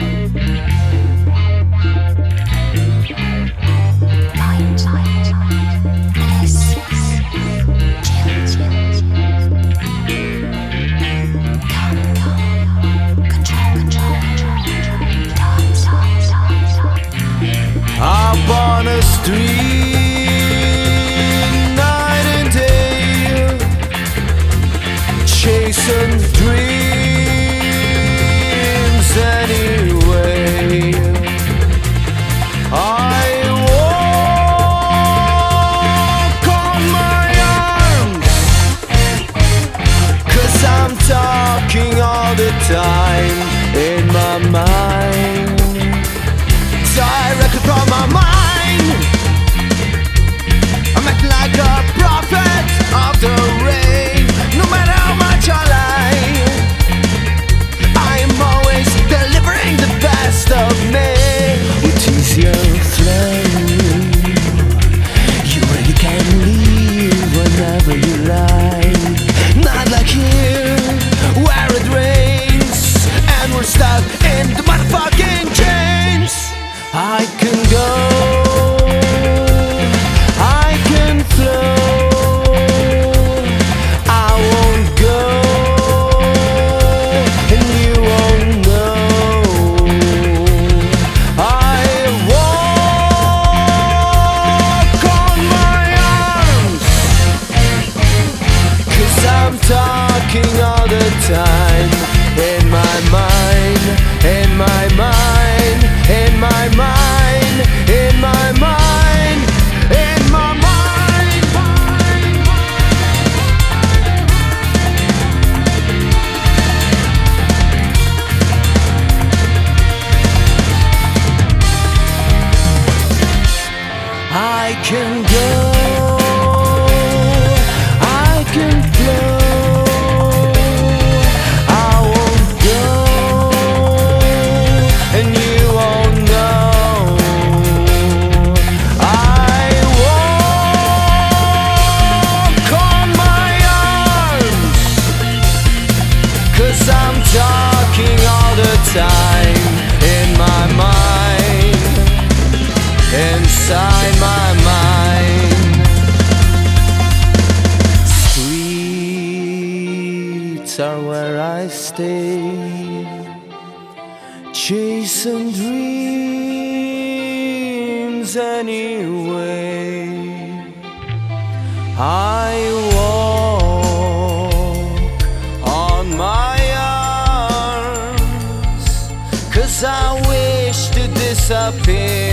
Up on a street, night and day, chasing dreams anyway. I walk on my arms, 'cause I'm talking all the time in my mind. Direct from my mind, I'm acting like a prophet of the rain. No matter how much I lie, I am always delivering the best of me. It is your flame, you really can leave whenever you like. Not like here, where it rains and we're stuck in the motherfucking chains. I can go, I can flow, I won't go, and you won't know. I walk on my arms, 'cause I'm talking all the time in my mind, in my mind, in my mind, in my mind, in my mind. I can go, I can flow, I won't go, and you won't know. I walk on my arms, 'cause I'm talking all the time in my mind, inside my mind. Streets are where I stay, chasing dreams anyway. I walk on my arms, 'cause I wish to disappear.